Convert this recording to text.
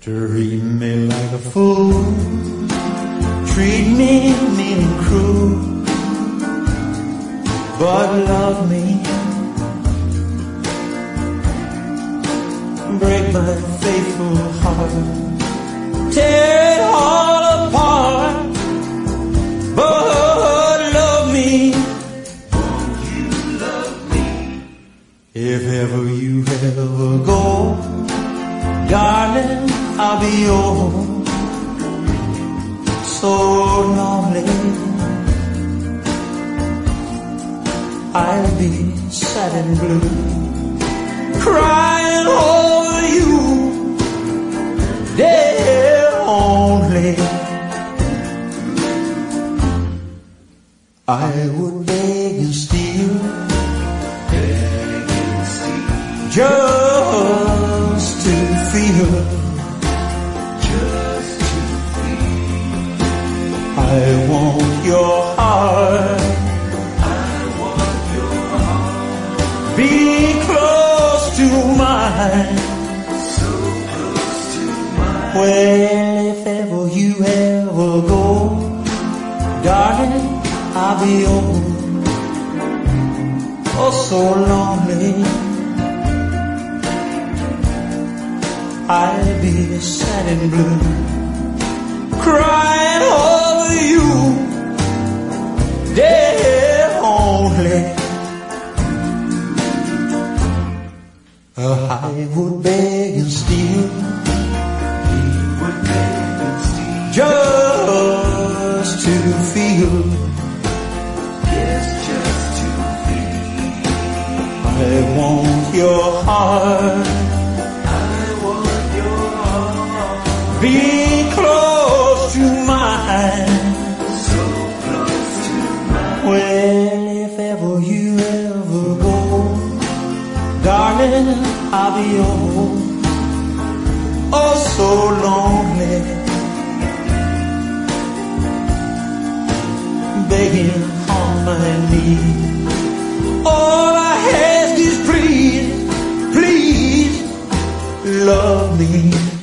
Treat me like a fool, treat me mean and cruel, but love me. Break my faithful heart, tear it all apart, but love me. Won't you love me? If ever you ever go, darling, I'll be yours. So lonely, I'll be sad and blue, crying over you, there only. I would beg and steal, just to feel. I want your heart, I want your heart. Be close to mine, so close to mine. Well, if ever you ever go, darling, I'll be yours. Oh, so lonely, I'll be sad and blue, crying over you, there only. I would beg and steal, just to feel, yes, just to feel. I want your heart, I want your heart. Be close to mine, so close to mine. Well, if ever you ever go, darling, I'll be yours. Oh, so lonely, begging on my knees. All I ask is please, please love me.